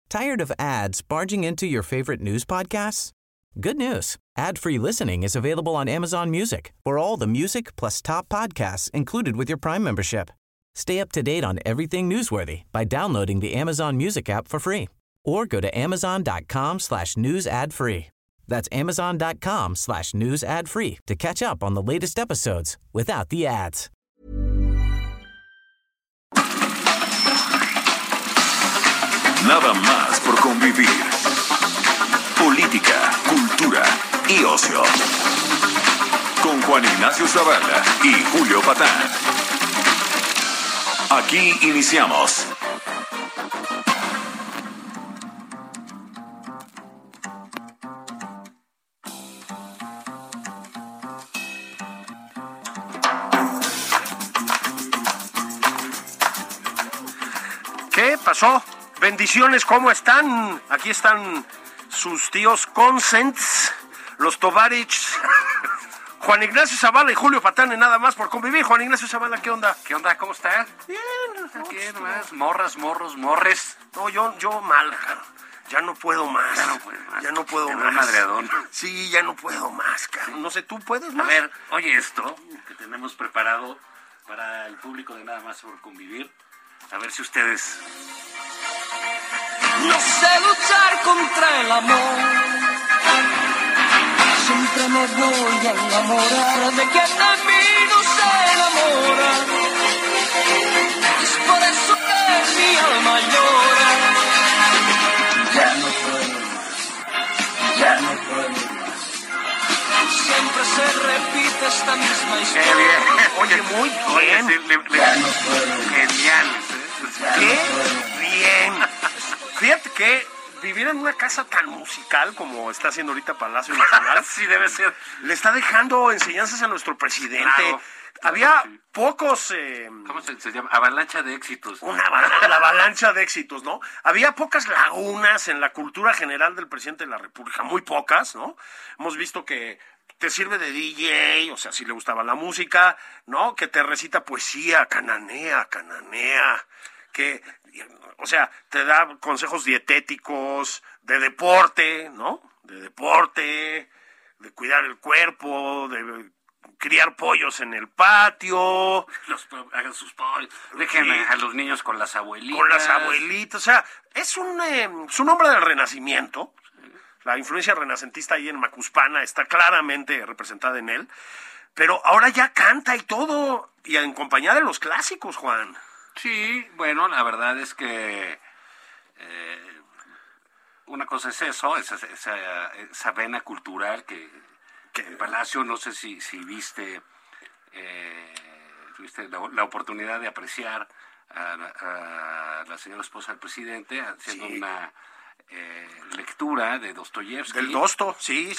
Tired of ads barging into your favorite news podcasts? Good news. Ad-free listening is available on Amazon Music for all the music plus top podcasts included with your Prime membership. Stay up to date on everything newsworthy by downloading the Amazon Music app for free or go to amazon.com/news ad free. That's amazon.com/news ad free to catch up on the latest episodes without the ads. Nada más por convivir. Política, cultura y ocio. Con Juan Ignacio Zavala y Julio Patán. Aquí iniciamos. ¿Qué pasó? Bendiciones, ¿cómo están? Aquí están sus tíos Consents, los Tovarichs, Juan Ignacio Zavala y Julio Patán, en Nada Más por Convivir. Juan Ignacio Zavala, ¿qué onda? ¿Qué onda? ¿Cómo estás? Bien. Aquí nomás, morres. No, yo mal, cara. Ya no puedo más. Ya no puedo más. Madreadón. Sí, ya no puedo más, cara. No sé, ¿tú puedes más? A ver, oye esto que tenemos preparado para el público de Nada Más por Convivir. A ver si ustedes... No sé luchar contra el amor. Siempre me voy a enamorar de quien de mí no se enamora. Es por eso que mi alma llora. Ya no puedo más. Siempre se repite esta misma historia. ¡Qué bien! Oye, muy bien. Oye, sí, genial. ¡Qué bien! Fíjate que vivir en una casa tan musical como está haciendo ahorita Palacio Nacional, Sí, debe ser. le está dejando enseñanzas a nuestro presidente. Claro. Había Sí. pocos... ¿Cómo se llama? Avalancha de éxitos. la avalancha de éxitos, ¿no? Había pocas lagunas en la cultura general del presidente de la República, muy pocas, ¿no? Hemos visto que te sirve de DJ, o sea, si le gustaba la música, ¿no? Que te recita poesía, cananea, que, o sea, te da consejos dietéticos, de deporte, ¿no? De cuidar el cuerpo, de criar pollos en el patio. Hagan sus pollos. Dejen a los niños con las abuelitas. O sea, es un hombre del Renacimiento. La influencia renacentista ahí en Macuspana está claramente representada en él. Pero ahora ya canta y todo, y en compañía de los clásicos, Juan. Sí, bueno, la verdad es que una cosa es eso, esa vena cultural que en Palacio, no sé si viste, tuviste la oportunidad de apreciar a la señora esposa del presidente haciendo una lectura de Dostoyevsky. Del Dosto, sí.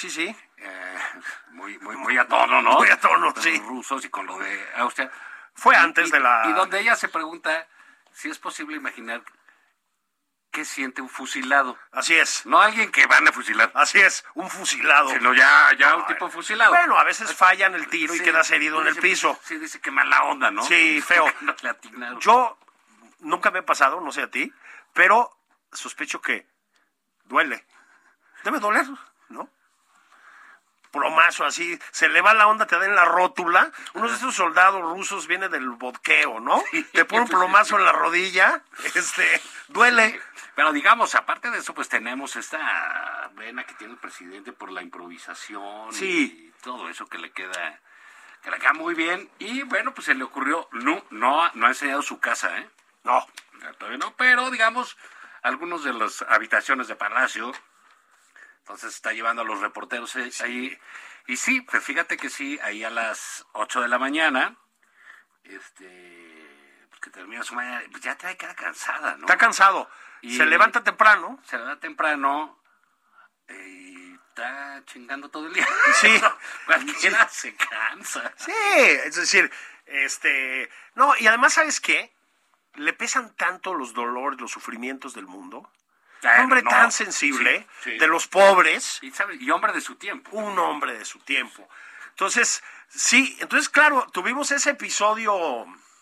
Muy a tono, ¿no? Muy a tono, Con sí. los rusos y con lo de Austria. Fue antes de la... Y donde ella se pregunta si es posible imaginar qué siente un fusilado. Así es. No alguien que van a fusilar, Así es, un fusilado. sino ya un tipo fusilado. Bueno, a veces fallan el tiro y Sí, quedas herido en el dice, piso. Sí, dice que mala onda, ¿no? Sí, feo. No le atinaron. Yo nunca me he pasado, no sé a ti, pero sospecho que duele. Debe doler, ¿no? Plomazo así, se le va la onda, te da en la rótula. Uno de esos soldados rusos viene del vodqueo, ¿no? Sí. Te pone un plomazo en la rodilla, duele. Pero digamos, aparte de eso, pues tenemos esta vena que tiene el presidente por la improvisación. Sí. Y todo eso que le queda muy bien. Y bueno, pues se le ocurrió, no ha enseñado su casa, ¿eh? No. Todavía no, pero digamos, algunos de las habitaciones de Palacio. Entonces está llevando a los reporteros ahí. Y sí, pues fíjate que sí, ahí a las 8 de la mañana, pues que termina su mañana, pues ya trae cara cansada, ¿no? Está cansado. Y se levanta temprano. Se levanta temprano y está chingando todo el día. Sí. Cualquiera se cansa. Sí, es decir, no, y además, ¿sabes qué? Le pesan tanto los dolores, los sufrimientos del mundo. Un hombre tan sensible, sí. de los pobres. Y hombre de su tiempo. Un hombre de su tiempo. Entonces, sí, claro, tuvimos ese episodio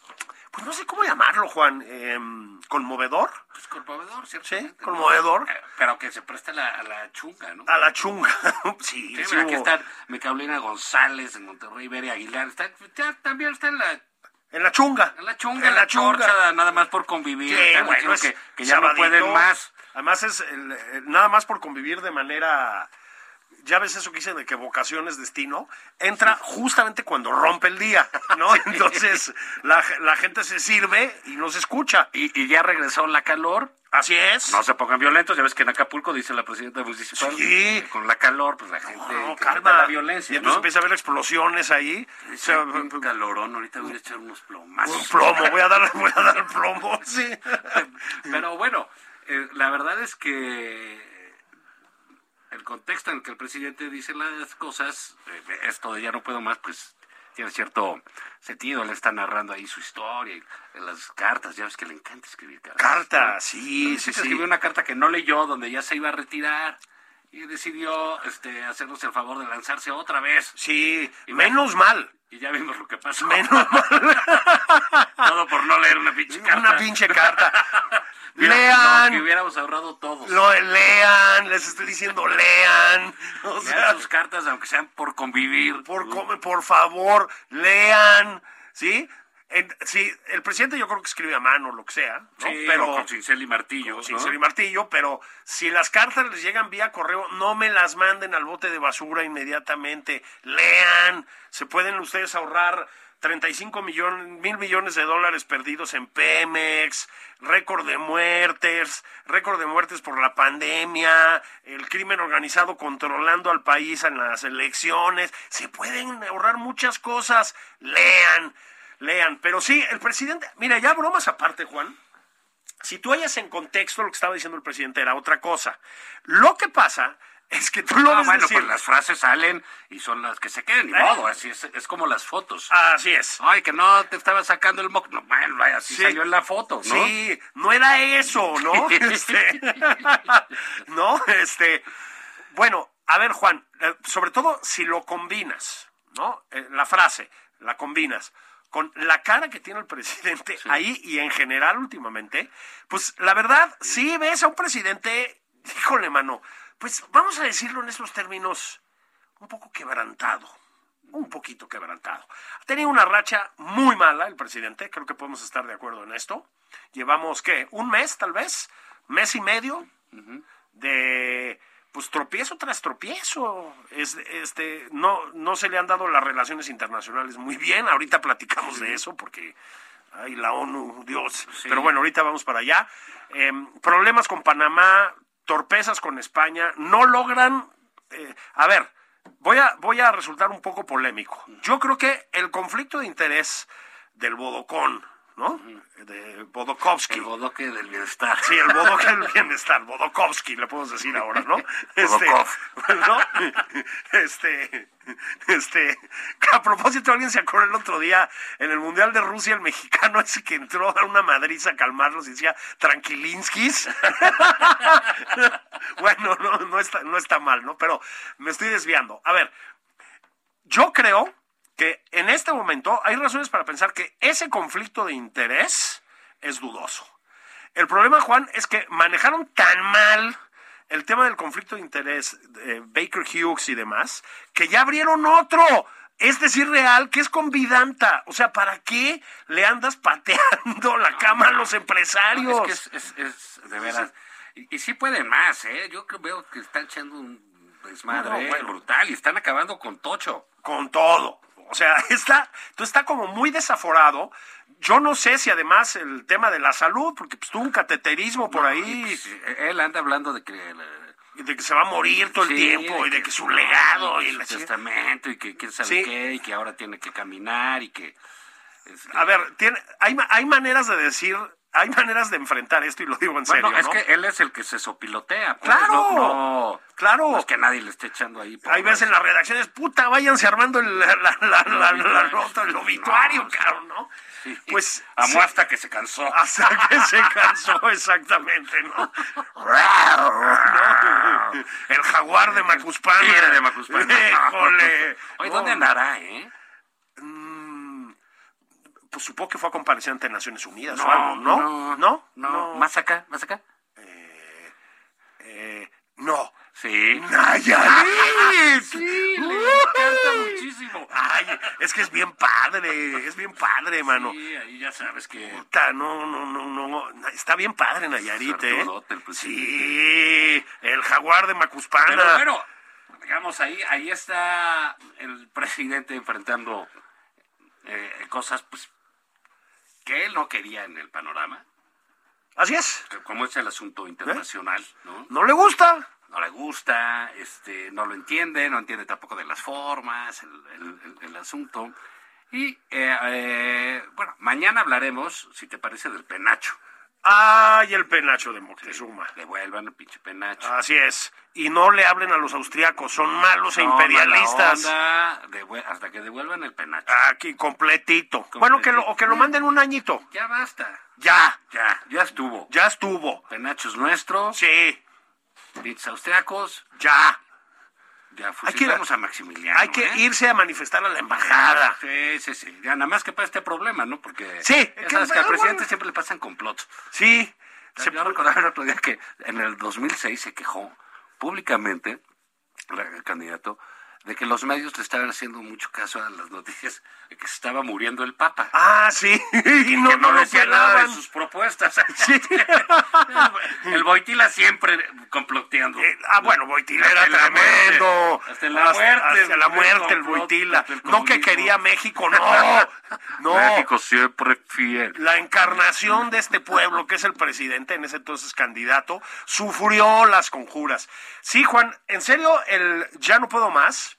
pues no sé cómo llamarlo, Juan, conmovedor. Pues conmovedor, ¿cierto? Sí, conmovedor. Pero que se presta a la chunga, ¿no? A la chunga. Sí, Sí, sí mira, aquí hubo- están Micaulina González en Monterrey, Bere Aguilar, también está en En la chunga. la chunga, En la chunga. chorcha, nada más por convivir. Sí, están bueno, diciendo es que ya no sabadito. pueden más. Además es nada más por convivir de manera... Ya ves eso que dicen de que vocación es destino, entra justamente cuando rompe el día, ¿no? Entonces la gente se sirve y no se escucha. Y ya regresó la calor. Así es. No se pongan violentos, ya ves que en Acapulco dice la presidenta municipal, Sí. con la calor, pues la gente No, que calma. evita la violencia, Y entonces ¿no? empieza a haber explosiones ahí. O sea, Un calorón, ahorita voy a echar unos plomazos. un plomo, voy a dar plomo, sí. Pero bueno, la verdad es que el contexto en el que el presidente dice las cosas, esto de ya no puedo más, pues tiene cierto sentido. Él está narrando ahí su historia, y en las cartas, ya ves que le encanta escribir cartas. Carta, ¿no? sí, Entonces, sí, sí. escribió una carta que no leyó, donde ya se iba a retirar, y decidió hacernos el favor de lanzarse otra vez. Sí, Y menos mal. Y ya vimos lo que pasó. Menos mal. Todo por no leer una pinche carta. Una pinche carta. Mira, Lean. no, que hubiéramos ahorrado todos. Lean, les estoy diciendo, lean. O Lean sea, sus cartas, aunque sean por convivir. por favor, lean, ¿sí? Sí, el presidente yo creo que escribe a mano, lo que sea, ¿no? Sí, pero o con cincel y martillo. sin ¿no? ser y martillo, pero si las cartas les llegan vía correo, no me las manden al bote de basura inmediatamente. Lean, se pueden ustedes ahorrar 35 mil millones de dólares perdidos en Pemex, récord de muertes por la pandemia, el crimen organizado controlando al país en las elecciones. Se pueden ahorrar muchas cosas. Lean, pero sí, el presidente, mira, ya bromas aparte, Juan, si tú hayas en contexto lo que estaba diciendo el presidente era otra cosa. Lo que pasa es que tú lo ves Bueno, decir... pues las frases salen y son las que se quedan, ni modo, así es como las fotos. Así es. Ay, que no te estaba sacando el moco. No, bueno, vaya, así Sí. salió en la foto, ¿no? Sí, no era eso, ¿no? Bueno, a ver, Juan, sobre todo si lo combinas, ¿no? La frase, la combinas con la cara que tiene el presidente ahí y en general últimamente, pues la verdad, sí ves a un presidente, híjole, mano, pues vamos a decirlo en estos términos, un poco quebrantado. Un poquito quebrantado. Ha tenido una racha muy mala el presidente, creo que podemos estar de acuerdo en esto. Llevamos, ¿qué? ¿Un mes, tal vez? ¿Mes y medio? De, pues, tropiezo tras tropiezo. No se le han dado las relaciones internacionales muy bien. Ahorita platicamos de eso porque... Ay, la ONU, Dios. Sí. Pero bueno, ahorita vamos para allá. Problemas con Panamá, torpezas con España. No logran... a ver... Voy a resultar un poco polémico. Yo creo que el conflicto de interés del Bodocón, ¿no? De Bodokovsky. El bodoque del bienestar. Sí, el bodoque del bienestar, Bodokovsky, le podemos decir ahora, ¿no? Bodokov. ¿no? Que a propósito, alguien se acuerda el otro día, en el Mundial de Rusia, el mexicano ese que entró a dar una madriza a calmarlos y decía, tranquilinskis. Bueno, no está mal, ¿no? Pero me estoy desviando. A ver, yo creo que en este momento hay razones para pensar que ese conflicto de interés es dudoso. El problema, Juan, es que manejaron tan mal el tema del conflicto de interés de Baker Hughes y demás, que ya abrieron otro, es decir, real, que es con Vidanta. O sea, ¿para qué le andas pateando la cama a los empresarios? No, es que es de veras. Y sí pueden más, ¿eh? Yo veo que están echando un desmadre bueno. brutal y están acabando con Tocho. Con todo. O sea, está como muy desaforado. Yo no sé si además el tema de la salud, porque pues tuvo un cateterismo por ahí, Pues, él anda hablando de que... de que se va a morir todo el tiempo, y de que su legado, y su la chica. testamento, y que quién sabe Sí. qué, y que ahora tiene que caminar, y que... A ver, hay maneras de decir, hay maneras de enfrentar esto, y lo digo en Bueno, serio, es ¿no? que él es el que se sopilotea. Pues, ¡Claro! Claro. No es que nadie le esté echando ahí. Hay veces en las redacciones, puta, váyanse armando la nota, el obituario, cabrón, ¿no? Sí. Pues Amó sí, hasta que se cansó. hasta que se cansó, exactamente, ¿no? El jaguar de Macuspana. Tigre de Macuspana. Híjole. Oye, ¿dónde andará, eh? Pues pues supongo que fue a comparecer ante Naciones Unidas o algo, ¿no? No. ¿Más acá? No. Sí. ¡Nayarit! Sí, le encanta muchísimo. Ay, es que es bien padre, mano. Sí, ahí ya sabes que... Puta, no, está bien padre Nayarit, ¿eh? Sartudote el presidente. Sí, el jaguar de Macuspana. Pero bueno, digamos, ahí está el presidente enfrentando cosas pues que él no quería en el panorama, Así es, como es el asunto internacional, ¿no? no le gusta. No le gusta, no lo entiende, no entiende tampoco de las formas, el asunto. Y bueno, mañana hablaremos, si te parece, del penacho. Ay, el penacho de Moctezuma. Devuelvan el pinche penacho. Así es. Y no le hablen a los austriacos, son malos e No, imperialistas. mala onda, hasta que devuelvan el penacho. Aquí, completito. Bueno, que lo manden un añito. Ya basta. Ya Ya estuvo. estuvo. Penacho es nuestro. Sí, Pinches austriacos. ya. Ya fusilamos a Maximiliano. Hay que irse a manifestar a la embajada. Sí. Ya nada más que para este problema, ¿no? Porque Sí, ya sabes que al bueno. presidente siempre le pasan complots. Sí. Yo recordaba el otro día que en el 2006 se quejó públicamente el candidato de que los medios le estaban haciendo mucho caso a las noticias de que se estaba muriendo el Papa. Ah, sí. Y no que no lo decía nada de pelaban. sus propuestas. Sí. El Boitila siempre comploteando. Bueno, Boitila era Hasta la tremendo. muerte. Hasta la muerte. Hasta la muerte, el complot, Boitila. hasta el No que comunismo. quería México, no. No. México siempre fiel. La encarnación de este pueblo, que es el presidente, en ese entonces candidato, sufrió las conjuras. Sí, Juan, en serio, el ya no puedo más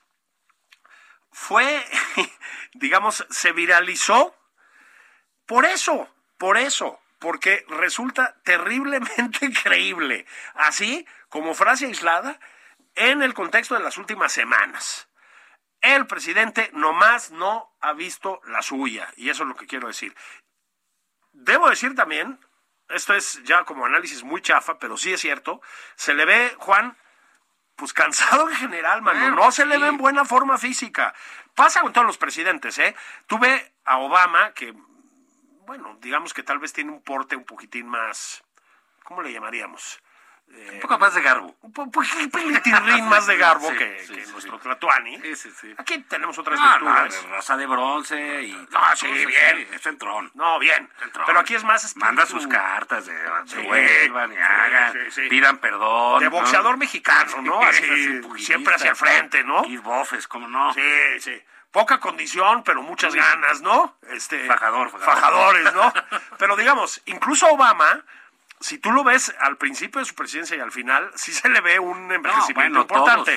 fue, digamos, se viralizó por eso, porque resulta terriblemente creíble, así como frase aislada en el contexto de las últimas semanas. El presidente nomás no ha visto la suya, y eso es lo que quiero decir. Debo decir también, esto es ya como análisis muy chafa, pero sí es cierto, se le ve, Juan, pues cansado en general, mano. Bueno, No se le sí. ve en buena forma física. Pasa con todos los presidentes, ¿eh? Tuve a Obama, que, bueno, digamos que tal vez tiene un porte un poquitín más, ¿cómo le llamaríamos? Un poco más de garbo. Un pelitirrín más de garbo Sí, que sí. nuestro Tlatuani. Sí. Aquí tenemos otras No, virtudes. raza de bronce y... Sí, bien. Es entrón. No, bien. Entrón. Pero aquí es más espíritu Manda sus cartas de Sí, devuelvan y hagan, sí. pidan perdón. de ¿no? boxeador mexicano, ¿no? Sí, Así, pugilista, siempre hacia el frente, ¿no? Kid Buffes, ¿cómo no? Sí. Poca condición, pero muchas ganas, ¿no? Fajadores, ¿no? Pero digamos, incluso Obama, si tú lo ves al principio de su presidencia y al final, sí se le ve un envejecimiento importante.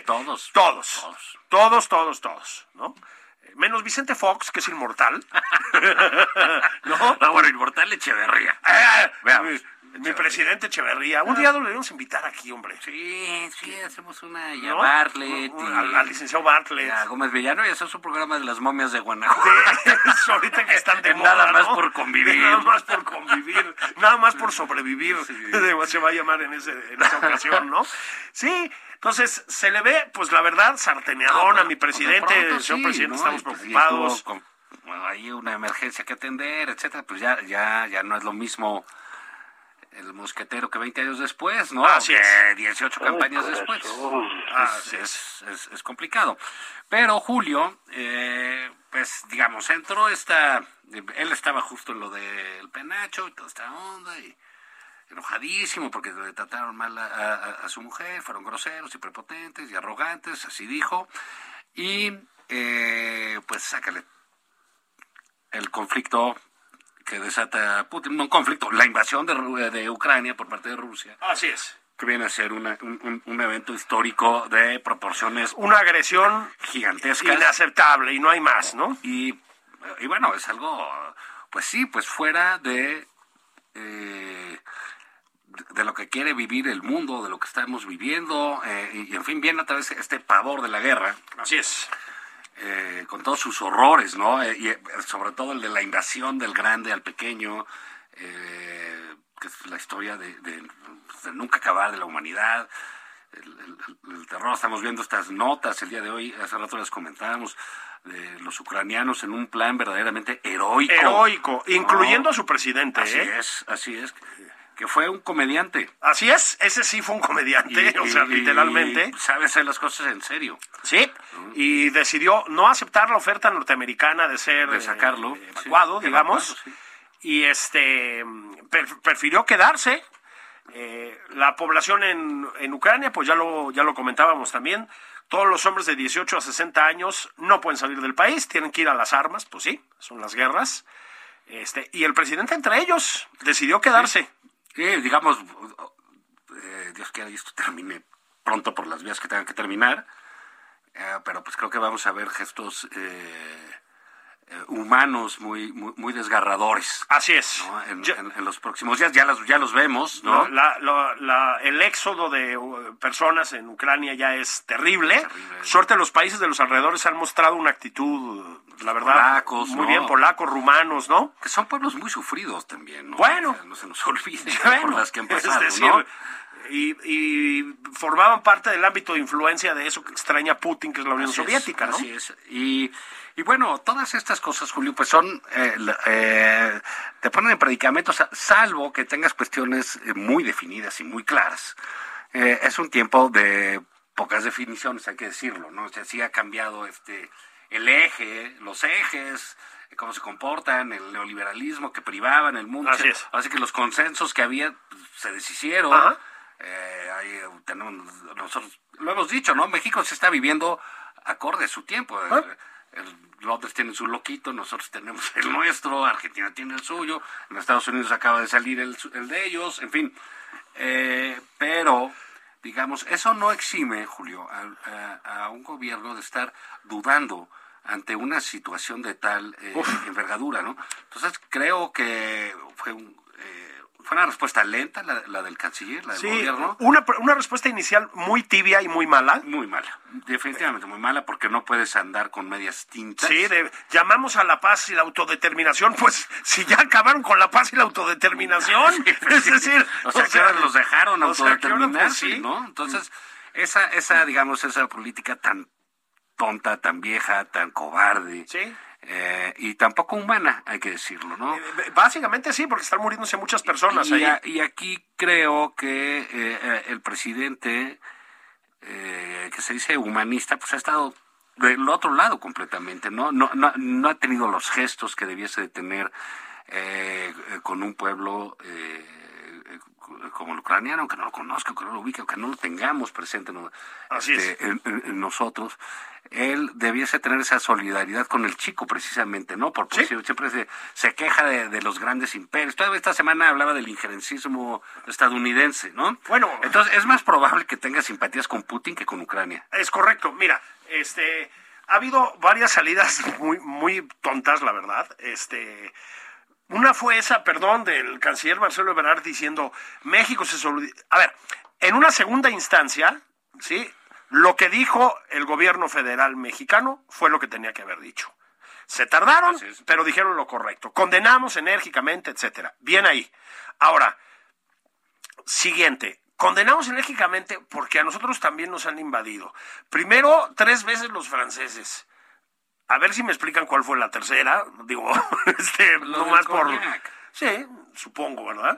Todos, ¿no? Menos Vicente Fox, que es inmortal. ¿No? No, bueno, inmortal Echeverría. Veamos. Mi presidente Echeverría. Un día lo debemos invitar aquí, hombre. Sí, hacemos una y a ¿No? Bartlett. y Al licenciado Bartlett. a Gómez Villano y hacer su programa de las momias de Guanajuato. Ahorita que están de Es nada moda, más ¿no? por convivir. Nada más por convivir. Nada más por sobrevivir. Sí. Se va a llamar en esa ocasión, ¿no? Sí. Entonces, se le ve, pues la verdad, sarteneadón a mi presidente. Señor presidente, estamos preocupados. Bueno, hay una emergencia que atender, etcétera. Pues ya no es lo mismo el mosquetero que 20 años después, ¿no? Así que es. 18 campañas después. Así Es complicado. Pero Julio, pues digamos, él estaba justo en lo del penacho y toda esta onda y enojadísimo porque le trataron mal a su mujer, fueron groseros y prepotentes y arrogantes, así dijo. Y pues sácale el conflicto que desata Putin, no un conflicto, la invasión de Ucrania por parte de Rusia, Así es. que viene a ser un evento histórico de proporciones Una agresión gigantescas. inaceptable y no hay más, ¿no? Y bueno, es algo, pues sí, pues fuera de lo que quiere vivir el mundo, de lo que estamos viviendo, y en fin, viene otra vez este pavor de la guerra. Así es. Con todos sus horrores, ¿no? Y sobre todo el de la invasión del grande al pequeño, que es la historia de nunca acabar de la humanidad, el terror. Estamos viendo estas notas el día de hoy, hace rato las comentábamos, de los ucranianos en un plan verdaderamente heroico. Heroico, incluyendo No, a su presidente. Así es, que fue un comediante. Así es, ese sí fue un comediante, o sea, literalmente. Y sabe hacer las cosas en serio. Sí, y decidió no aceptar la oferta norteamericana de ser De sacarlo. evacuado, sí, digamos, evacuado, sí. y prefirió quedarse. La población en Ucrania, pues ya lo comentábamos también, todos los hombres de 18 a 60 años no pueden salir del país, tienen que ir a las armas, pues sí, son las guerras. Y el presidente entre ellos decidió quedarse. Digamos, Dios quiera y esto termine pronto por las vías que tengan que terminar, pero pues creo que vamos a ver gestos humanos muy desgarradores. Así es. ¿No? En los próximos días ya los vemos, ¿no? El éxodo de personas en Ucrania ya es terrible. Terrible. Suerte, los países de los alrededores han mostrado una actitud, la verdad, Polacos, muy ¿no? bien, polacos, rumanos, ¿no? Que son pueblos muy sufridos también, ¿no? Bueno. O sea, no se nos olvide Bueno, por las que han pasado, es decir, ¿no? y formaban parte del ámbito de influencia de eso que extraña Putin, que es la Unión Soviética, ¿no? Así es. Y bueno, todas estas cosas, Julio, pues son, te ponen en predicamentos, salvo que tengas cuestiones muy definidas y muy claras. Es un tiempo de pocas definiciones, hay que decirlo, ¿no? O sea, sí ha cambiado el eje, los ejes, cómo se comportan, el neoliberalismo que privaba en el mundo. Así es. Así que los consensos que había pues, se deshicieron. Ajá. Ahí nosotros lo hemos dicho, ¿no? México se está viviendo acorde a su tiempo. Londres tiene su loquito, nosotros tenemos el nuestro, Argentina tiene el suyo, en Estados Unidos acaba de salir el de ellos, en fin. Pero, digamos, eso no exime, Julio, a un gobierno de estar dudando ante una situación de tal envergadura, ¿no? Entonces, creo que fue una respuesta lenta la del canciller, la del gobierno. Una respuesta inicial muy tibia y muy mala. Muy mala, definitivamente muy mala, porque no puedes andar con medias tintas. Sí, llamamos a la paz y la autodeterminación, pues si ya acabaron con la paz y la autodeterminación, es decir, o sea, que ahora los dejaron o sea, que ahora, autodeterminarse, pues, sí. ¿no? Entonces, esa política tan tonta, tan vieja, tan cobarde, Sí. Y tampoco humana, hay que decirlo, ¿no? Básicamente sí, porque están muriéndose muchas personas ahí. Y aquí creo que el presidente, que se dice humanista, pues ha estado del otro lado completamente, ¿no? No ha tenido los gestos que debiese de tener con un pueblo como el ucraniano, aunque no lo conozca, aunque no lo ubique, aunque no lo tengamos presente Así es. en nosotros. Él debiese tener esa solidaridad con el chico, precisamente, ¿no? Porque Sí. siempre se queja de los grandes imperios. Todavía esta semana hablaba del injerencismo estadounidense, ¿no? Bueno. Entonces, es más probable que tenga simpatías con Putin que con Ucrania. Es correcto. Mira, ha habido varias salidas muy, muy tontas, la verdad. Una fue esa, del canciller Marcelo Ebrard diciendo México se solidarizó. A ver, en una segunda instancia, ¿sí? Lo que dijo el gobierno federal mexicano fue lo que tenía que haber dicho. Se tardaron, Así es. pero dijeron lo correcto. Condenamos enérgicamente, etcétera. Bien ahí. Ahora, siguiente. Condenamos enérgicamente porque a nosotros también nos han invadido. Primero, 3 veces los franceses. A ver si me explican cuál fue la tercera. Digo, no más por... Cognac. Sí, supongo, ¿verdad?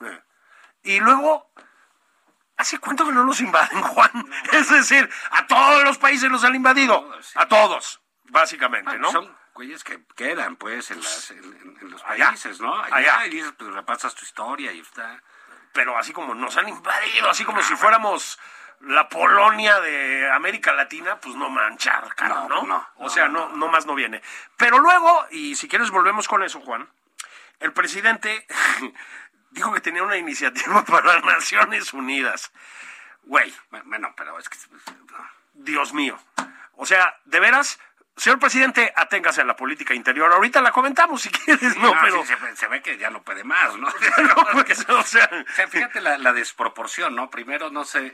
Y luego, ¿hace cuánto que no nos invaden, Juan? Es decir, a todos los países nos han invadido. Sí. A todos, básicamente, ¿no? Son güeyes que quedan, pues, en los Allá. países, ¿no? Allá. Y dices, pues, repasas tu historia y está... Pero así como nos han invadido, así como si fuéramos la Polonia de América Latina, pues no manchar, cara, ¿no? O sea, no más no viene. Pero luego, y si quieres volvemos con eso, Juan, el presidente dijo que tenía una iniciativa para las Naciones Unidas. Güey, Bueno, pero es que... no. Dios mío. O sea, de veras, señor presidente, aténgase a la política interior. Ahorita la comentamos si quieres, ¿no? Pero Sí, se ve que ya no puede más, ¿no? no, pues, o sea, O sea, fíjate la desproporción, ¿no? Primero no se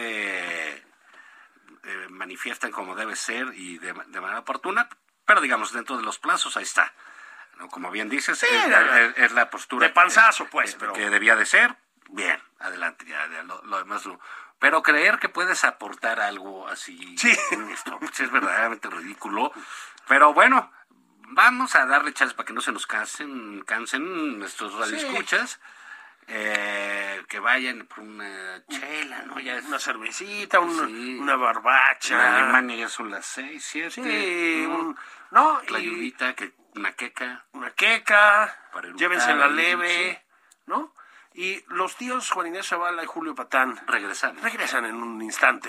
manifiestan como debe ser y de manera oportuna, pero digamos, dentro de los plazos, ahí está. ¿No? Como bien dices, Sí, es la postura de panzazo, pues, pero... que debía de ser. Bien, adelante, ya lo demás Pero creer que puedes aportar algo así, Sí. esto pues, es verdaderamente ridículo. Pero bueno, vamos a darle chance para que no se nos cansen nuestros radioescuchas. Que vayan por una chela, ¿no? Ya es Una cervecita, Sí. una En barbacha. Alemania ya son las 6, 7. Sí, ¿no? y La lluvita, una queca. una queca, Para eructar llévense la ahí, leve, ¿no? Y los tíos Juan Ignacio Zavala y Julio Patán regresan en un instante.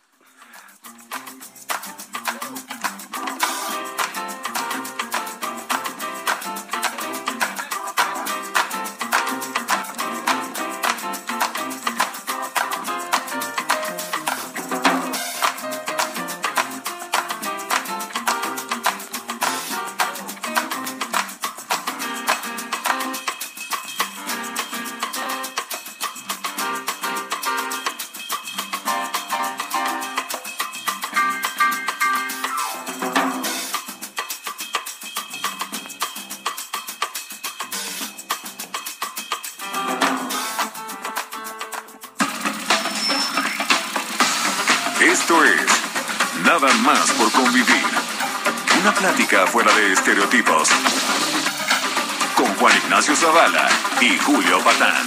Esto es Nada más por convivir. Una plática fuera de estereotipos. Con Juan Ignacio Zavala y Julio Patán.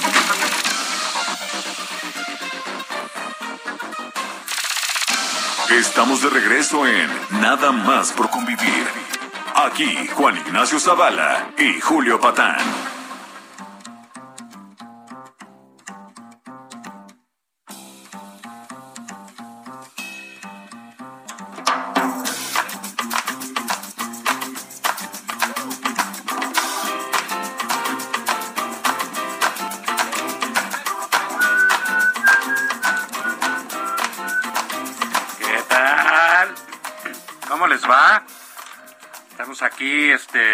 Estamos de regreso en Nada más por convivir. Aquí Juan Ignacio Zavala y Julio Patán. ¿Qué tal? ¿Cómo les va? Estamos aquí,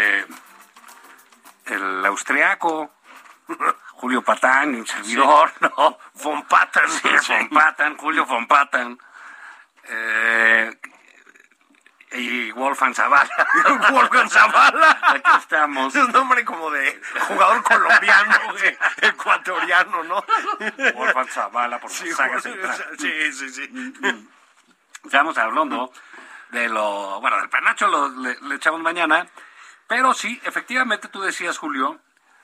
el austriaco, Julio Patán, un servidor, ¿no? Von Patán. Sí, Von Patán, Julio Von Patán. Y Wolfgang Zavala. Wolfgang Zavala. Aquí estamos. Es un nombre como de jugador colombiano, ecuatoriano, ¿no? Wolfgang Zavala por Sí, las sagas centrales. sí. Estamos hablando de del Panacho le echamos mañana, pero sí, efectivamente tú decías, Julio,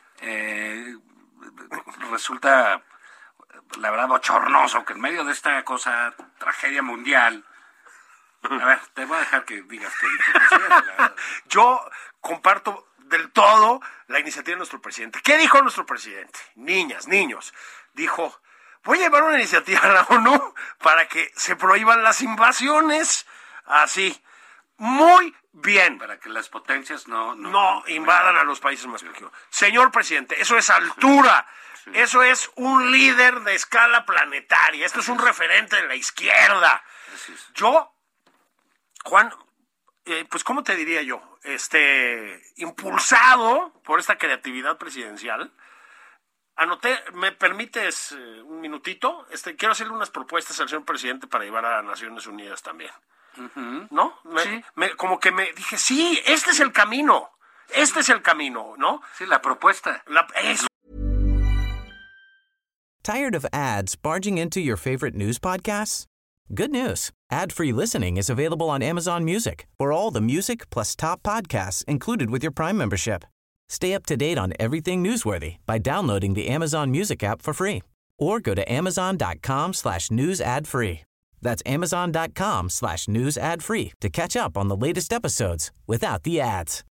resulta, la verdad, bochornoso que en medio de esta tragedia mundial, a ver, te voy a dejar que digas que dijo el presidente, la verdad. Yo comparto del todo la iniciativa de nuestro presidente. ¿Qué dijo nuestro presidente? Niñas, niños. Dijo, voy a llevar una iniciativa a la ONU para que se prohíban las invasiones. Así. Muy bien. Para que las potencias no invadan a los países más pequeños. Señor presidente, eso es altura. Sí. Eso es un líder de escala planetaria. Esto es un referente de la izquierda. Así es. Yo, Juan, pues ¿cómo te diría yo? Impulsado por esta creatividad presidencial, anoté, ¿me permites un minutito? Quiero hacerle unas propuestas al señor presidente para llevar a Naciones Unidas también. Uh-huh. ¿No? Sí. Como que me dije, sí, este es el camino. Este es el camino, ¿no? Sí, la propuesta. Eso. Tired of ads barging into your favorite news podcasts? Good news. Ad-free listening is available on Amazon Music for all the music plus top podcasts included with your Prime membership. Stay up to date on everything newsworthy by downloading the Amazon Music app for free or go to amazon.com/news ad free. That's amazon.com/news ad free to catch up on the latest episodes without the ads.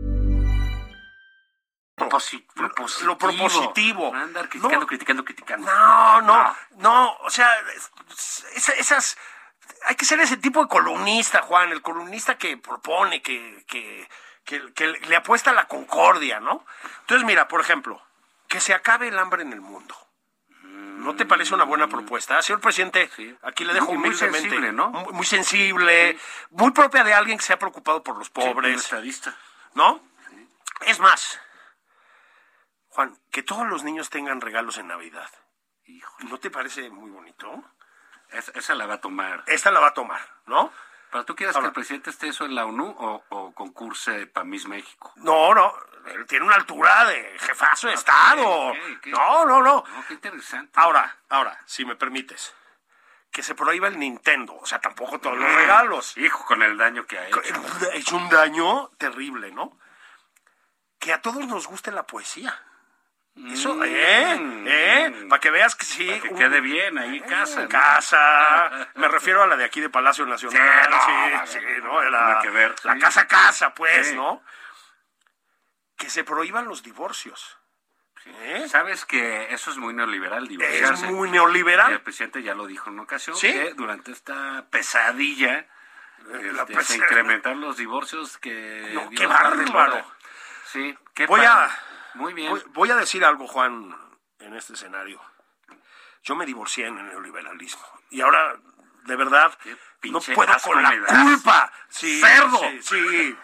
Lo propositivo. No andar criticando. No, o sea, esas... Hay que ser ese tipo de columnista, Juan, el columnista que propone, que le apuesta a la concordia, ¿no? Entonces, mira, por ejemplo, que se acabe el hambre en el mundo. ¿No te parece una buena propuesta? Señor presidente, Sí. aquí le dejo Muy humildemente. sensible, ¿no? Muy sensible, muy propia de alguien que se ha preocupado por los Sí, un pobres, estadista. ¿no? Es más, Juan, que todos los niños tengan regalos en Navidad. Híjole, ¿No te parece muy bonito? esa la va a tomar. Esta la va a tomar, ¿no? ¿Pero tú quieres Ahora, que el presidente esté eso en la ONU o concurse para Miss México? No, él tiene una altura de jefazo de Estado. ok. No. No, qué interesante. Ahora, si me permites, que se prohíba el Nintendo, o sea, tampoco todos los regalos. Hijo, con el daño que ha hecho. Es un daño terrible, ¿no? Que a todos nos guste la poesía. Eso, para que veas que sí. Para que quede bien ahí en casa. En ¿no? casa. Me refiero a la de aquí de Palacio Nacional. Sí, ¿no? Nada que ver, La sí. casa, pues, Sí. ¿no? Que se prohíban los divorcios. ¿Sabes que eso es muy neoliberal, Es divorciarse? muy neoliberal. El presidente ya lo dijo en una ocasión, ¿Sí? que durante esta pesadilla se incrementan los divorcios que... No, Dios qué guarde, bárbaro. guarde. Sí, qué Voy padre. a- Muy bien. Voy a decir algo, Juan, en este escenario. Yo me divorcié en el neoliberalismo. Y ahora, de verdad, Qué no pinche puedo asco con la me das. culpa. Sí, ¡Cerdo! Sí.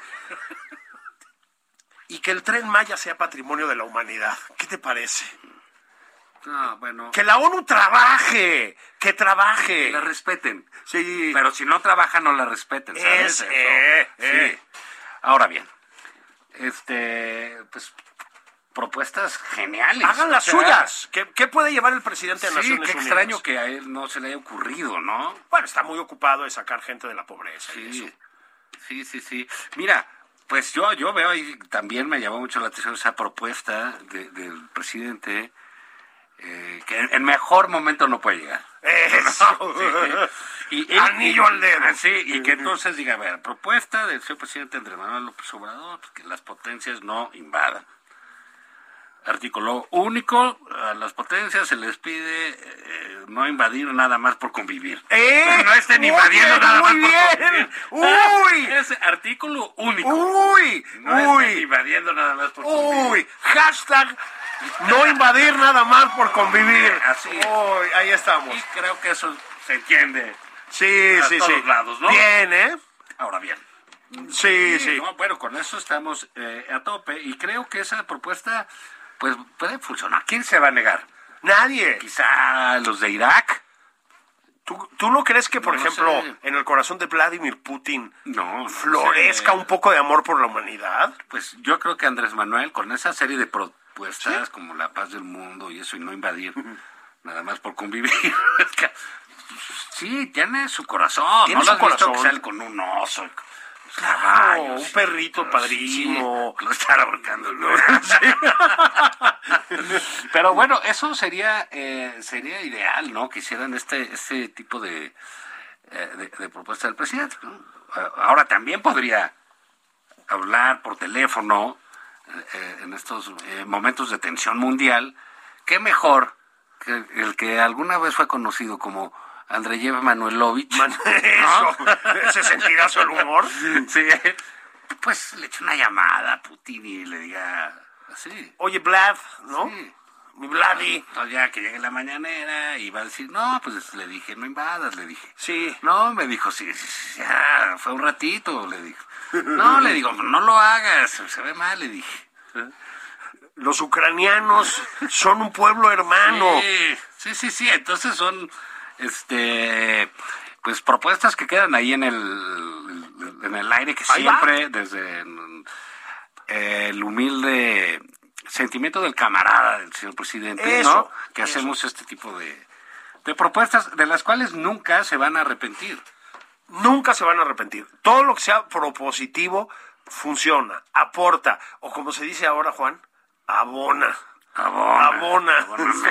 Y que el Tren Maya sea patrimonio de la humanidad. ¿Qué te parece? No, bueno, Que la ONU trabaje. Que trabaje. que la respeten. Sí. Pero si no trabajan, no la respeten, ¿sabes? Sí. Ahora bien, pues propuestas geniales. Hagan las O sea, suyas. ¿Qué puede llevar el presidente de Sí, Naciones qué Unidas? extraño que a él no se le haya ocurrido, ¿no? Bueno, está muy ocupado de sacar gente de la pobreza y eso. Sí. Mira, pues yo veo y también me llamó mucho la atención esa propuesta del presidente, que en mejor momento no puede llegar. Eso. Anillo al dedo. Sí, y que entonces diga, a ver, propuesta del señor presidente Andrés Manuel López Obrador, pues, que las potencias no invadan. Artículo único, a las potencias se les pide no invadir nada más por convivir. No estén Muy invadiendo bien, nada más muy por bien. convivir. Uy. Ese artículo único. Uy. No estén invadiendo nada más por convivir. Uy. Hashtag no invadir nada más por convivir. Así es. Uy, ahí estamos. Y creo que eso se entiende. Sí, a sí, todos sí. lados, ¿no? Bien, ¿eh? Ahora bien. Sí. No, bueno, con eso estamos a tope y creo que esa propuesta pues puede funcionar. ¿Quién se va a negar? Nadie. Quizá los de Irak. ¿Tú no crees que, por No ejemplo, sé. en el corazón de Vladimir Putin No florezca sé. un poco de amor por la humanidad? Pues yo creo que Andrés Manuel, con esa serie de propuestas como la paz del mundo y eso, y no invadir, nada más por convivir, sí, tiene su corazón. Tiene ¿No su lo has visto corazón. que sale con un oso? Claro, Caballos, un perrito padrísimo. Sí, lo están ahorcando. ¿No? Pero bueno, eso sería ideal, ¿no? Que hicieran este tipo de propuesta del presidente, ¿no? Ahora también podría hablar por teléfono en estos momentos de tensión mundial. ¿Qué mejor que el que alguna vez fue conocido como Andreyev Manuelovich? Eso, ese sentidazo del humor. Sí, pues le eche una llamada a Putin y le diga así. Oye, Vlad, ¿no? Sí. Mi Vladi. Entonces ya que llegue la mañanera y va a decir, no, pues le dije, no invadas, le dije. Sí. No, me dijo, sí, ya, fue un ratito, le dijo. No, le digo, no lo hagas, se ve mal, le dije. Los ucranianos son un pueblo hermano. Sí, entonces son, pues propuestas que quedan ahí en el aire, que Ahí siempre, desde el humilde sentimiento del camarada del señor presidente, Eso, ¿no? Que eso. hacemos este tipo de propuestas de las cuales nunca se van a arrepentir. Nunca se van a arrepentir. Todo lo que sea propositivo funciona, aporta, o como se dice ahora, Juan, abona. Abona.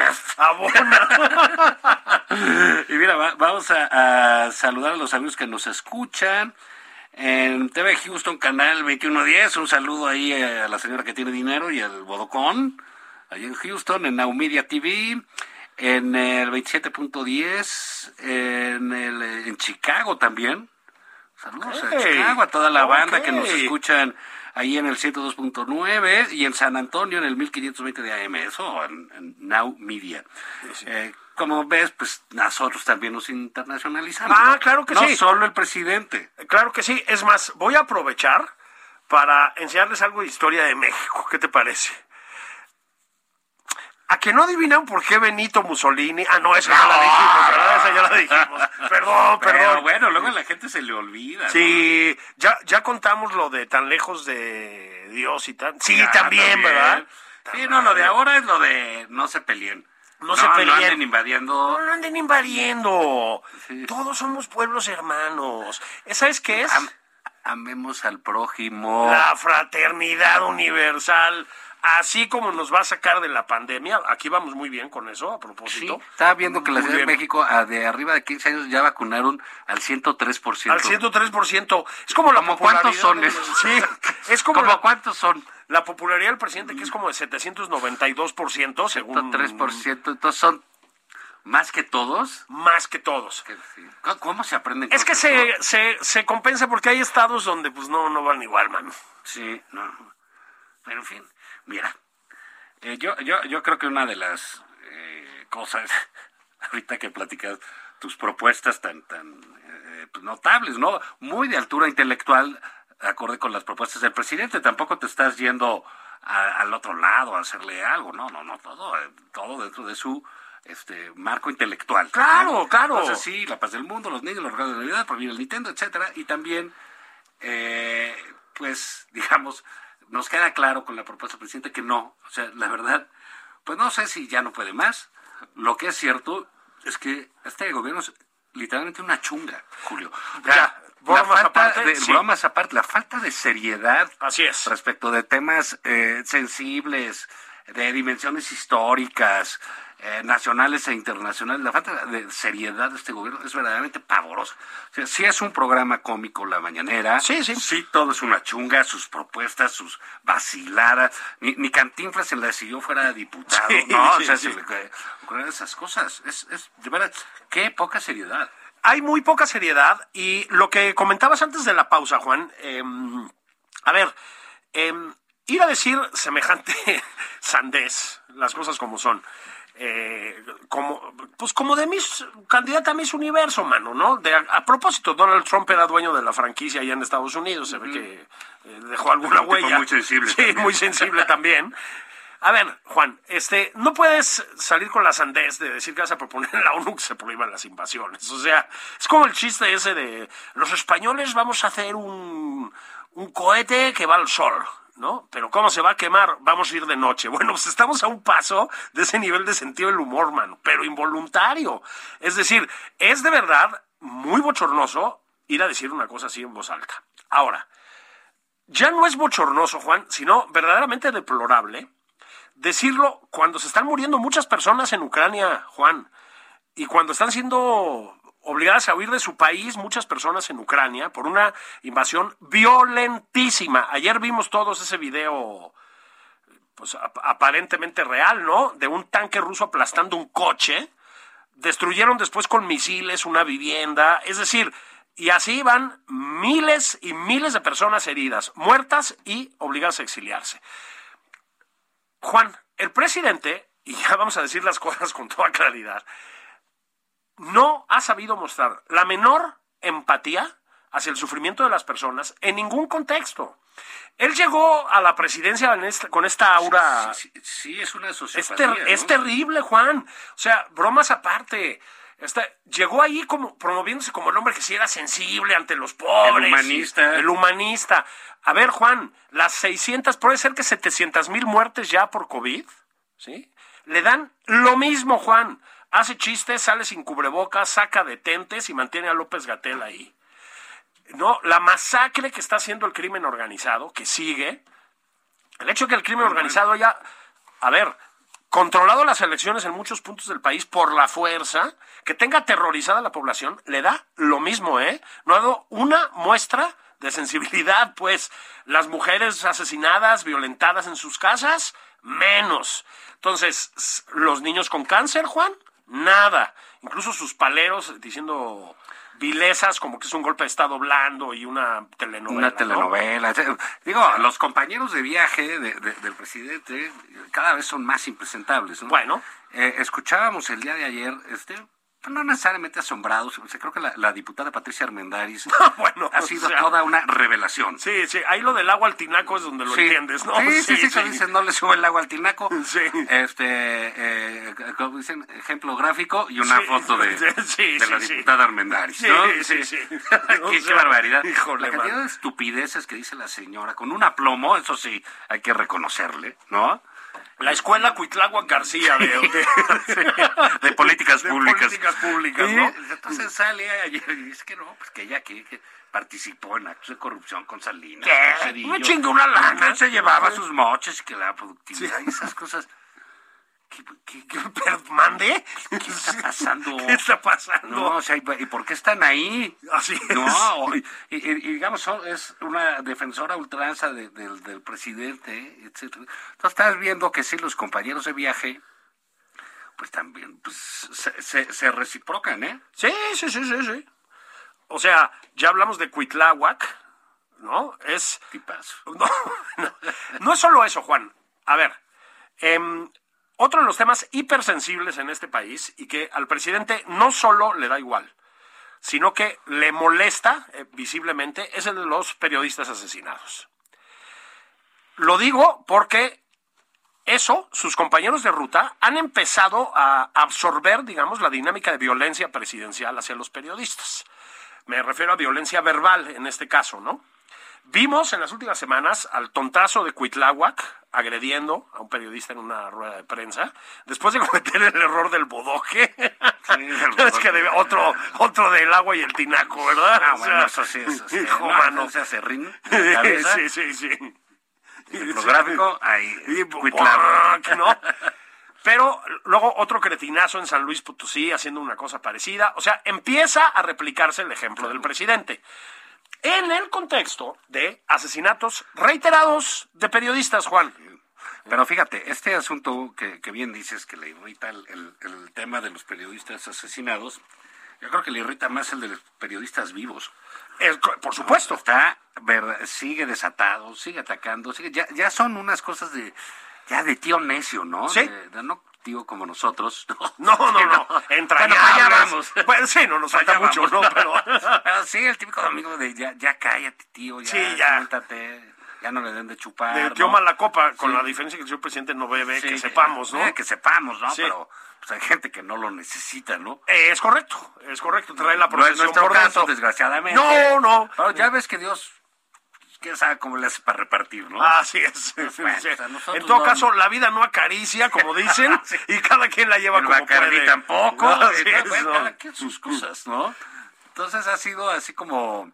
Y mira, vamos a saludar a los amigos que nos escuchan en TV Houston, canal 2110. Un saludo ahí a la señora que tiene dinero y al Bodocón, ahí en Houston, en Now Media TV, en el 27.10, en Chicago también. Saludos a Chicago, a toda la banda que nos escuchan ahí en el 102.9 y en San Antonio en el 1520 de AM, eso en Now Media. Como ves, pues nosotros también nos internacionalizamos. Claro que sí. No solo el presidente. Claro que sí. Es más, voy a aprovechar para enseñarles algo de historia de México. ¿Qué te parece? ¿A que no adivinan por qué Benito Mussolini? Ah, no, esa ya la dijimos, ¿verdad? Esa ya la dijimos. Perdón. Pero bueno, luego a la gente se le olvida. Sí, ya contamos lo de tan lejos de Dios y tal. Sí, Ya, también, ¿verdad? Sí, no, lo de ahora es lo de no se peleen. No se peleen. No anden invadiendo. No anden invadiendo. Sí. Todos somos pueblos hermanos. ¿Sabes qué es? Amemos al prójimo. La fraternidad universal. Así como nos va a sacar de la pandemia, aquí vamos muy bien con eso, a Sí, propósito. estaba viendo que la Muy Ciudad de bien. México, de arriba de 15 años, ya vacunaron al 103%. Al 103%. Es como la ¿Cómo popularidad. cuántos son? Sí, es como ¿Cómo cuántos son? la popularidad del presidente, que es como de 792%, según... 103%. Entonces son más que todos. Más que todos. Sí. ¿Cómo se aprenden Es que cosas, no? se compensa porque hay estados donde pues no van igual, mano. Sí, no. Pero en fin, mira, yo creo que una de las cosas, ahorita que platicas tus propuestas tan pues, notables, ¿no? Muy de altura intelectual, acorde con las propuestas del presidente, tampoco te estás yendo al otro lado a hacerle algo, no, todo dentro de su marco intelectual. Claro, ¿no? claro. Entonces sí, la paz del mundo, los niños, los regalos de Navidad, prohibir el Nintendo, etcétera, y también pues digamos, nos queda claro con la propuesta del presidente que no, o sea, la verdad, pues no sé si ya no puede más. Lo que es cierto es que este gobierno es literalmente una chunga, Julio. Ya, bromas aparte, sí. Bromas aparte, la falta de seriedad Así es. respecto de temas sensibles, de dimensiones históricas, nacionales e internacionales, la falta de seriedad de este gobierno es verdaderamente pavorosa. O sea, sí es un programa cómico La Mañanera, sí todo es una chunga, sus propuestas, sus vaciladas, ni Cantinflas se le decidió fuera diputado, Sí, no, sí, o sea, sí. se le ocurren esas cosas, es de verdad, qué poca seriedad. Hay muy poca seriedad y lo que comentabas antes de la pausa, Juan, ir a decir semejante sandez, las cosas como son, como de candidata a Miss Universo, mano, ¿no? A propósito, Donald Trump era dueño de la franquicia allá en Estados Unidos, se ve que dejó alguna Un tipo huella. muy sensible Sí, también. muy sensible también. A ver, Juan, no puedes salir con la sandez de decir que vas a proponer en la ONU que se prohíban las invasiones. O sea, es como el chiste ese de los españoles vamos a hacer un cohete que va al sol, ¿no? Pero ¿cómo se va a quemar? Vamos a ir de noche. Bueno, pues estamos a un paso de ese nivel de sentido del humor, mano, pero involuntario. Es decir, es de verdad muy bochornoso ir a decir una cosa así en voz alta. Ahora, ya no es bochornoso, Juan, sino verdaderamente deplorable decirlo cuando se están muriendo muchas personas en Ucrania, Juan, y cuando están siendo obligadas a huir de su país muchas personas en Ucrania por una invasión violentísima. Ayer vimos todos ese video, pues aparentemente real, ¿no? De un tanque ruso aplastando un coche. Destruyeron después con misiles una vivienda. Es decir, y así van miles y miles de personas heridas, muertas y obligadas a exiliarse. Juan, el presidente, y ya vamos a decir las cosas con toda claridad, no ha sabido mostrar la menor empatía hacia el sufrimiento de las personas en ningún contexto. Él llegó a la presidencia con esta aura. Sí, es una sociopatía, Es ¿no? terrible, Juan. O sea, bromas aparte. Llegó ahí como promoviéndose como el hombre que sí era sensible ante los pobres. El humanista. A ver, Juan, puede ser que 700,000 muertes ya por COVID, ¿sí? Le dan lo mismo, Juan. Hace chistes, sale sin cubrebocas, saca detentes y mantiene a López-Gatell ahí. No, la masacre que está haciendo el crimen organizado, que sigue, el hecho de que el crimen organizado ya, controlado las elecciones en muchos puntos del país por la fuerza, que tenga aterrorizada a la población, le da lo mismo, ¿eh? No ha dado una muestra de sensibilidad, pues las mujeres asesinadas, violentadas en sus casas, menos. Entonces, los niños con cáncer, Juan, nada. Incluso sus paleros diciendo vilezas como que es un golpe de estado blando y una telenovela. Una telenovela. ¿No? Digo, los compañeros de viaje del presidente cada vez son más impresentables, ¿no? Bueno. Escuchábamos el día de ayer, no necesariamente asombrados. O sea, creo que la diputada Patricia Armendáriz Bueno, ha sido toda una revelación. Sí, ahí lo del agua al tinaco es donde lo entiendes, ¿no? Sí, cuando dicen no le sube el agua al tinaco. Sí. Como dicen, ejemplo gráfico y una foto de la diputada Armendáriz, ¿no? Sí. Qué barbaridad. Híjole, la cantidad de estupideces que dice la señora, con un aplomo, eso sí, hay que reconocerle, ¿no? La escuela Cuitláhuac García de políticas públicas. Políticas públicas, ¿no? Entonces sale ayer y dice que no, pues que ella que participó en actos de corrupción con Salinas. ¿Qué? No chingue una lana. Se llevaba sus moches y que la productividad y esas cosas. ¿Mande? ¿Qué está pasando? ¿Qué está pasando? No, o sea, ¿y por qué están ahí? Así es. No, y digamos, es una defensora a ultranza del presidente, etcétera. Entonces estás viendo que sí, los compañeros de viaje, pues también pues se reciprocan, ¿eh? Sí. O sea, ya hablamos de Cuitláhuac, ¿no? Tipazo. No es solo eso, Juan. A ver, otro de los temas hipersensibles en este país y que al presidente no solo le da igual, sino que le molesta visiblemente, es el de los periodistas asesinados. Lo digo porque sus compañeros de ruta han empezado a absorber, digamos, la dinámica de violencia presidencial hacia los periodistas. Me refiero a violencia verbal en este caso, ¿no? Vimos en las últimas semanas al tontazo de Cuitláhuac agrediendo a un periodista en una rueda de prensa después de cometer el error del bodoque. Sí, Es que otro del agua y el tinaco, ¿verdad? Ah, bueno, eso sí. Hijo, no, mano. se hace rin en la cabeza. Sí. Ejemplo gráfico, ahí. Cuitláhuac, ¿no? Pero luego otro cretinazo en San Luis Potosí haciendo una cosa parecida. O sea, empieza a replicarse el ejemplo del presidente. En el contexto de asesinatos reiterados de periodistas, Juan. Pero fíjate, este asunto que bien dices que le irrita el tema de los periodistas asesinados, yo creo que le irrita más el de los periodistas vivos. Por supuesto. Sigue desatado, sigue atacando, ya son unas cosas de tío necio, ¿no? Sí. No tío como nosotros. No. Entrañables. Bueno, allá vamos. Pues sí, no nos falta mucho, ¿no? Pero sí, el típico amigo de ya cállate, tío, ya suéltate, ya no le den de chupar. De tío mala copa, con la diferencia que el señor presidente no bebe, que sepamos, ¿no? Que sepamos, ¿no? Sí. Pero pues hay gente que no lo necesita, ¿no? Es correcto, trae la procesión no es nuestro por caso, dentro. desgraciadamente. No. Pero ya ves que Dios, quién sabe cómo le hace para repartir, ¿no? Así es. Bueno, Sí. o sea, En todo caso, la vida no acaricia, como dicen, Sí. y cada quien la lleva El como Bacardí puede. tampoco. Así es, Bueno, ¿no? cada quien sus cosas, ¿no? Entonces ha sido así como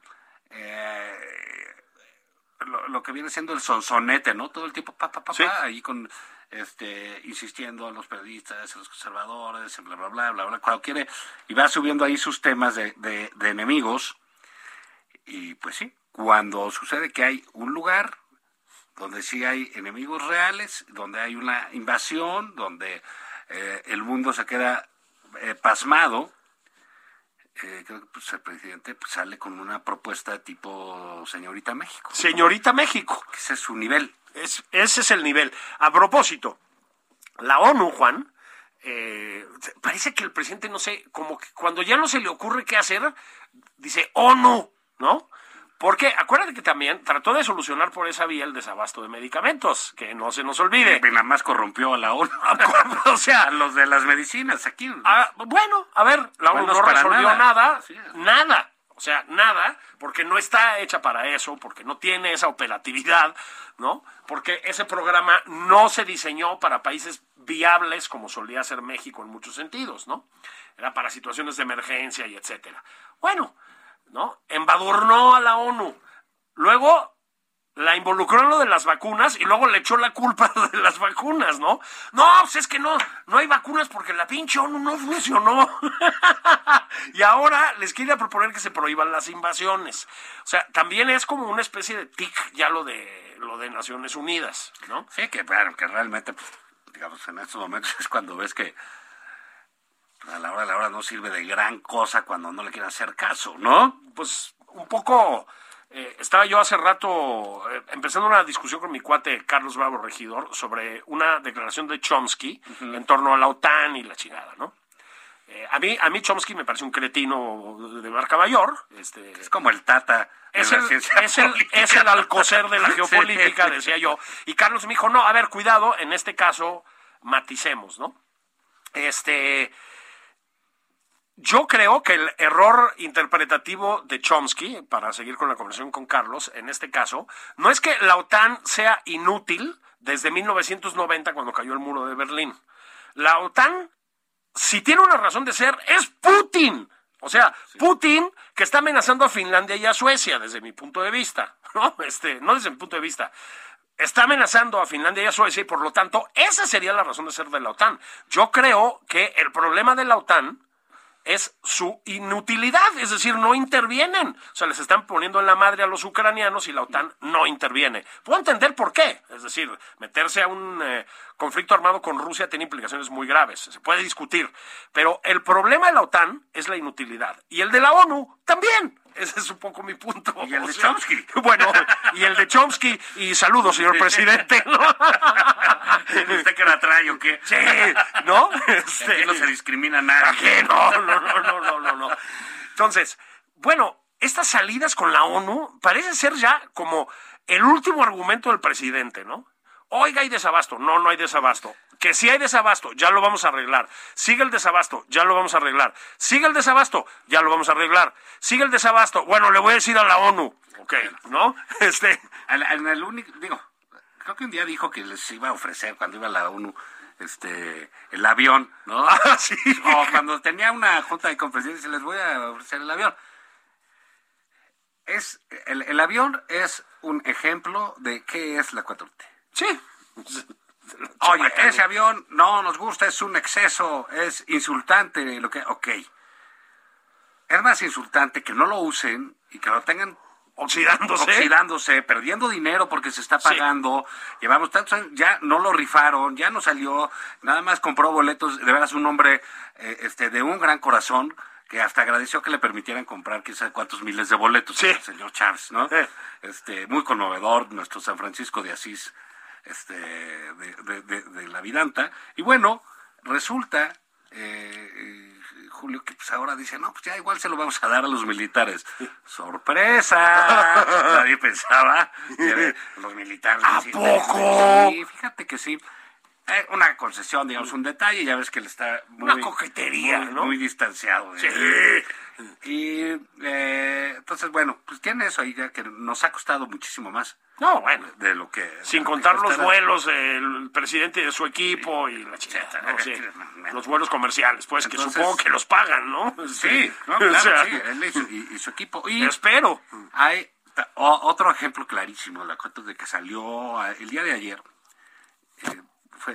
lo que viene siendo el sonsonete, ¿no? Todo el tiempo, Sí. ahí con insistiendo a los periodistas, a los conservadores, bla, bla, bla, cuando quiere, y va subiendo ahí sus temas de enemigos, y pues sí, cuando sucede que hay un lugar donde sí hay enemigos reales, donde hay una invasión, donde el mundo se queda pasmado, creo que pues, el presidente sale con una propuesta tipo Señorita México. Señorita México. Ese es su nivel. Ese es el nivel. A propósito, la ONU, Juan, parece que el presidente, no sé, como que cuando ya no se le ocurre qué hacer, dice ONU, ¿no? Porque acuérdate que también trató de solucionar por esa vía el desabasto de medicamentos, que no se nos olvide. Y nada más corrompió a la ONU. O sea, a los de las medicinas aquí. Bueno, a ver, la ONU no para resolvió nada, Sí. nada. O sea, nada, porque no está hecha para eso, porque no tiene esa operatividad, ¿no? Porque ese programa no se diseñó para países viables como solía ser México en muchos sentidos, ¿no? Era para situaciones de emergencia y etcétera. Bueno, ¿no? Embadurnó a la ONU. Luego la involucró en lo de las vacunas y luego le echó la culpa de las vacunas, ¿no? No, pues es que no hay vacunas porque la pinche ONU no funcionó. Y ahora les quiere proponer que se prohíban las invasiones. O sea, también es como una especie de tic ya lo de Naciones Unidas, ¿no? Sí, que claro, que realmente, pues, digamos, en estos momentos es cuando ves que pues, a la hora de la hora no sirve de gran cosa cuando no le quieren hacer caso, ¿no? Pues un poco... estaba yo hace rato empezando una discusión con mi cuate Carlos Bravo Regidor sobre una declaración de Chomsky en torno a la OTAN y la chingada, ¿no? A mí Chomsky me parece un cretino de marca mayor. Es como el Tata. Es el Alcocer de la geopolítica, Sí. decía yo. Y Carlos me dijo, no, a ver, cuidado, en este caso maticemos, ¿no? Yo creo que el error interpretativo de Chomsky, para seguir con la conversación con Carlos, en este caso, no es que la OTAN sea inútil desde 1990, cuando cayó el muro de Berlín. La OTAN, si tiene una razón de ser, es Putin. O sea, sí. Putin que está amenazando a Finlandia y a Suecia, desde mi punto de vista, ¿no? No desde mi punto de vista. Está amenazando a Finlandia y a Suecia y por lo tanto, esa sería la razón de ser de la OTAN. Yo creo que el problema de la OTAN es su inutilidad, es decir, no intervienen. O sea, les están poniendo en la madre a los ucranianos y la OTAN no interviene. Puedo entender por qué. Es decir, meterse a un conflicto armado con Rusia tiene implicaciones muy graves. Se puede discutir. Pero el problema de la OTAN es la inutilidad. Y el de la ONU también. Ese es un poco mi punto. Y el de Chomsky. Bueno, y el de Chomsky. Y saludos, señor presidente. ¿No? ¿Usted que la trae o qué? Sí, ¿no? Aquí no se discrimina a nadie. ¿Qué? No. Entonces, bueno, estas salidas con la ONU parece ser ya como el último argumento del presidente, ¿no? Oiga, hay desabasto. No hay desabasto. Que si hay desabasto, ya lo vamos a arreglar. Sigue el desabasto, ya lo vamos a arreglar. Sigue el desabasto, ya lo vamos a arreglar. Sigue el desabasto, bueno, le voy a decir a la ONU. Ok, ¿no? En el único, creo que un día dijo que les iba a ofrecer cuando iba a la ONU el avión, ¿no? Ah, sí. O cuando tenía una junta de conferencias, les voy a ofrecer el avión. El avión es un ejemplo de qué es la 4T. Sí. Oye, ese avión no nos gusta, es un exceso, es insultante, ok. Es más insultante que no lo usen y que lo tengan oxidándose, perdiendo dinero porque se está pagando. Sí. Llevamos tantos años, ya no lo rifaron, ya no salió, nada más compró boletos, de veras un hombre de un gran corazón que hasta agradeció que le permitieran comprar quizás cuántos miles de boletos, sí. El señor Chávez, ¿no? Muy conmovedor, nuestro San Francisco de Asís, de la Vidanta. Y bueno, resulta, Julio, que pues ahora dice, no, pues ya igual se lo vamos a dar a los militares. ¡Sorpresa! Nadie pensaba que los militares... ¿A poco? Sí, fíjate que sí. Una concesión, digamos, un detalle, ya ves que él está muy... Una coquetería, ¿no? Muy distanciado. Sí. Y entonces, bueno, pues tiene eso ahí ya que nos ha costado muchísimo más. No, bueno. De lo que... Sin contar los vuelos del presidente y de su equipo y la chingada, ¿no? Sí. Los vuelos comerciales, pues, entonces, que supongo que los pagan, ¿no? Sí, no, claro, o sea, sí, él y su equipo. Y espero. Hay otro ejemplo clarísimo, la cuenta de que salió el día de ayer, fue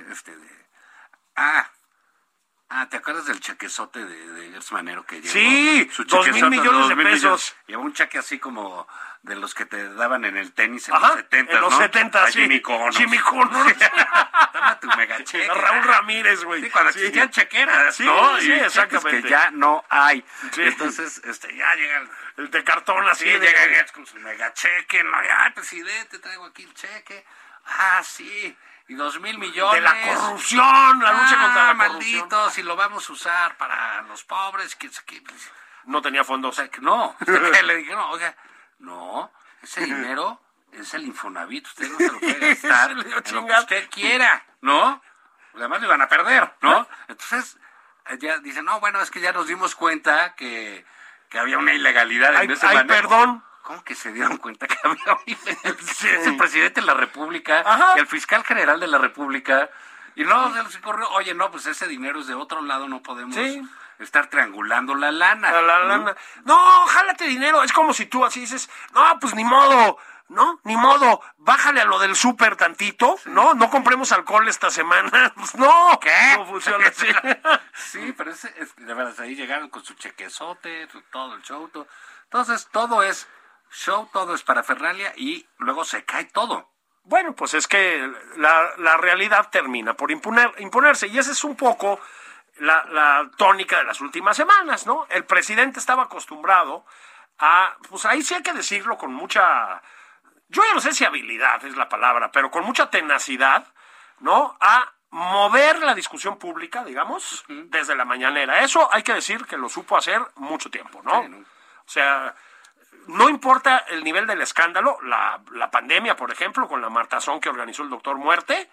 ¿te acuerdas del chequezote de Gertz Manero que llevó? Sí, 2,000 millones de pesos. Llevó un cheque así como de los que te daban en el tenis en los 70, en los 70, sí. Jimmy Connors. Dame tu mega cheque. Raúl Ramírez, güey. Sí, cuando existían chequeras, sí, ¿no? Sí, exactamente. Que ya no hay. Sí. Entonces, ya llega el de cartón así. Sí, llega Gertz con su mega cheque. No, presidente, traigo aquí el cheque. Sí. Y 2,000 millones. De la corrupción, la lucha contra la corrupción. Malditos, y lo vamos a usar para los pobres. No tenía fondos. O sea, no. Le dijeron, oiga, no, ese dinero es el Infonavit. Usted no se lo puede gastar en lo que usted quiera, ¿no? Además lo iban a perder, ¿no? Entonces, ya dicen, no, bueno, es que ya nos dimos cuenta que había una ilegalidad en ese manejo. Perdón. ¿Cómo que se dieron cuenta que había es el presidente de la República y el fiscal general de la República? Y no, se les ocurrió, oye, no, pues ese dinero es de otro lado, no podemos estar triangulando la lana. La lana. No, jálate dinero. Es como si tú así dices, no, pues ni modo, ¿no? Ni modo. Bájale a lo del súper tantito, ¿no? No compremos alcohol esta semana. Pues no. ¿Qué? No funciona así. Sí, pero de verdad, ahí llegaron con su chequezote, todo el show. Entonces, todo es show, todo es parafernalia y luego se cae todo. Bueno, pues es que la realidad termina por imponerse y esa es un poco la tónica de las últimas semanas, ¿no? El presidente estaba acostumbrado a, pues ahí sí hay que decirlo con mucha, yo ya no sé si habilidad es la palabra, pero con mucha tenacidad, ¿no? A mover la discusión pública, digamos, desde la mañanera. Eso hay que decir que lo supo hacer mucho tiempo, ¿no? Sí, ¿no? O sea, no importa el nivel del escándalo, la pandemia, por ejemplo, con la martazón que organizó el doctor Muerte,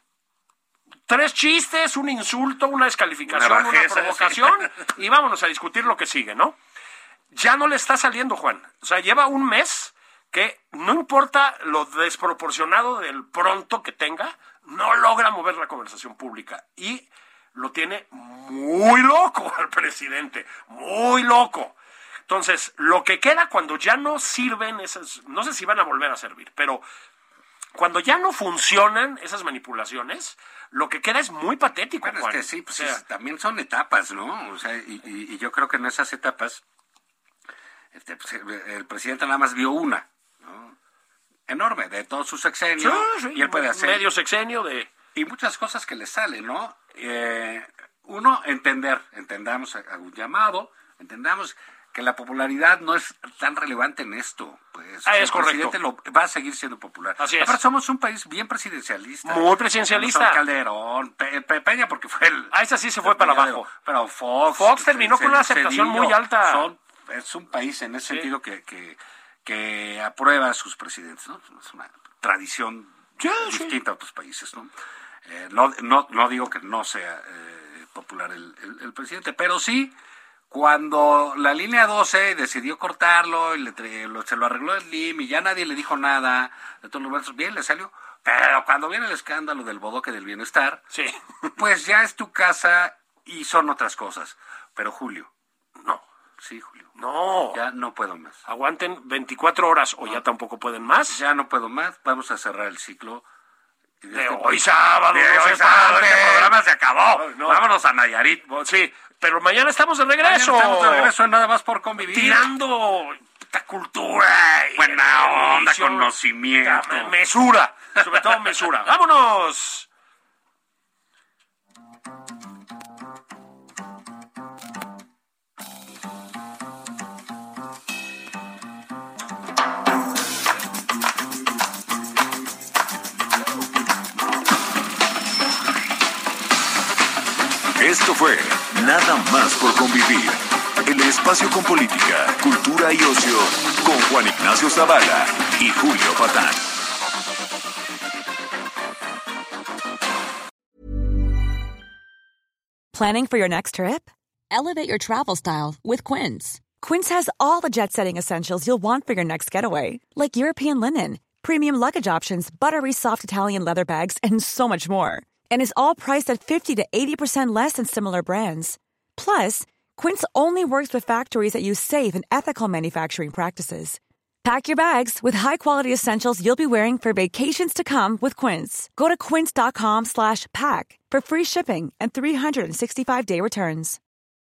3 chistes, un insulto, una descalificación, Una una bajeza, provocación, sí. y vámonos a discutir lo que sigue, ¿no? Ya no le está saliendo, Juan. O sea, lleva un mes que no importa lo desproporcionado del pronto que tenga, no logra mover la conversación pública. Y lo tiene muy loco al presidente, muy loco. Entonces, lo que queda cuando ya no sirven esas, no sé si van a volver a servir, pero cuando ya no funcionan esas manipulaciones, lo que queda es muy patético, Bueno, Juan. es que sí, pues O sea, también son etapas, ¿no? O sea, y yo creo que en esas etapas pues, el presidente nada más vio una, ¿no? Enorme, de todo su sexenio, sí, y él puede hacer medio sexenio de... y muchas cosas que le salen, ¿no? Uno, entendamos a un llamado, entendamos que la popularidad no es tan relevante en esto, pues. Ah, es el correcto. presidente va a seguir siendo popular. Así es. Aparte, somos un país bien presidencialista. Muy presidencialista. No solo Calderón, Peña, porque fue el... esa sí se fue para abajo. Pero Fox terminó con una aceptación muy alta. Es un país en ese sentido que aprueba a sus presidentes, ¿no? Es una tradición distinta a otros países, ¿no? No digo que no sea popular el presidente, pero sí, cuando la línea 12 decidió cortarlo y se lo arregló el Slim y ya nadie le dijo nada, de todos los momentos, bien, le salió. Pero cuando viene el escándalo del bodoque del bienestar, Sí. pues ya es tu casa y son otras cosas. Pero Julio, No. sí, Julio, No. ya no puedo más. Aguanten 24 horas o ya tampoco pueden más. Ya no puedo más, vamos a cerrar el ciclo. De hoy sábado. De no hoy se sábado, pague. este programa se acabó. No. Vámonos a Nayarit. Sí, pero mañana estamos de regreso. Mañana estamos de regreso en Nada Más por Convivir. Tirando cultura. y Buena onda, edición. conocimiento. Mesura. Sobre todo mesura. ¡Vámonos! Esto fue Nada Más por Convivir. El espacio con política, cultura y ocio con Juan Ignacio Zavala y Julio Patán. Planning for your next trip? Elevate your travel style with Quince. Quince has all the jet-setting essentials you'll want for your next getaway, like European linen, premium luggage options, buttery soft Italian leather bags, and so much more. And is all priced at 50 to 80% less than similar brands. Plus, Quince only works with factories that use safe and ethical manufacturing practices. Pack your bags with high-quality essentials you'll be wearing for vacations to come with Quince. Go to quince.com/pack for free shipping and 365-day returns.